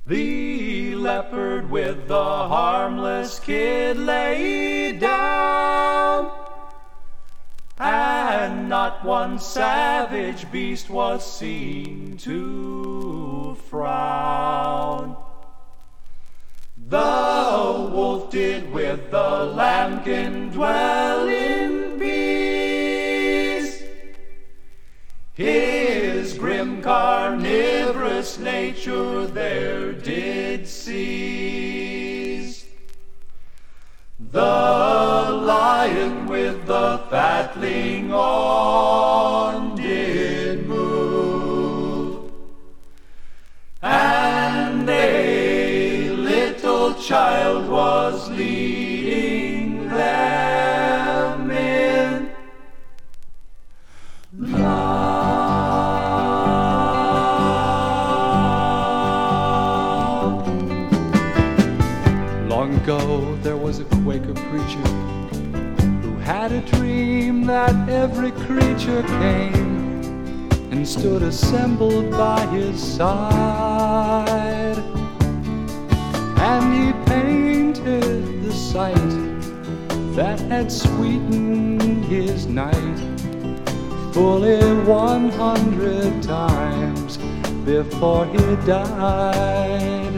The leopard with the harmless kid lay down, and not one savage beast was seen to frown. The wolf did with the lambkin dwell in peace. His grim carnivorous nature there did cease. The lion with the fatling on did move, and a little child was leading them in love. Long ago there was a Quaker preacher who had a dream that every creature came and stood assembled by his side, and he painted the sight that had sweetened his night fully 100 times before he died.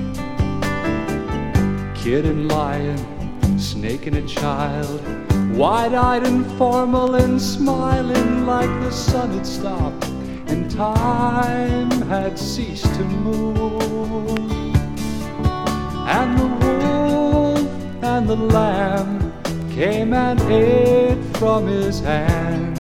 Kid and lion, snake and a child, wide-eyed and formal and smiling like the sun had stopped and time had ceased to move. And the wolf and the lamb came and ate from his hand,